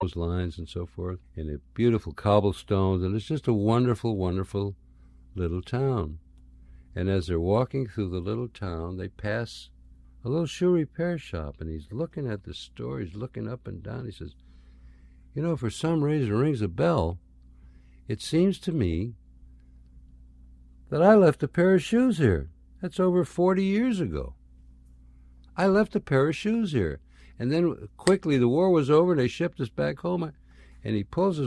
those lines and so forth, and the beautiful cobblestones, and it's just a wonderful, wonderful little town. And as they're walking through the little town, they pass a little shoe repair shop, and he's looking at the store. He's looking up and down. He says, "You know, for some reason, it rings a bell. It seems to me that I left a pair of shoes here. That's over 40 years ago. I left a pair of shoes here. And then quickly the war was over, and they shipped us back home." And he pulls his